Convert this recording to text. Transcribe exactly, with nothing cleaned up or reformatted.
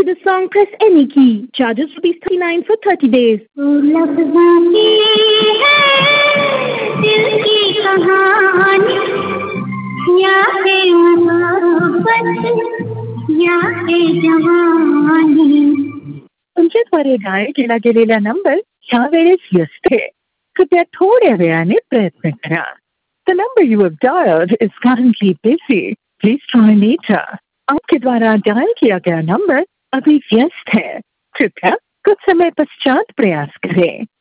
For the song, press any key. Charges rupees thirty-nine for thirty days. लफ्ज़ों की है दिल की कहानी या है मोहब्बत या है जवानी. तुमच्याद्वारे डायल केला गेलेला नंबर ह्या वेळेस व्यस्त आहे. कृपया थोड्या वेळाने प्रयत्न करा. The number you have dialed is currently busy. Please try later. आपके द्वारा डायल किया गया नंबर अभी व्यस्त है. कृपया कुछ समय पश्चात प्रयास करें.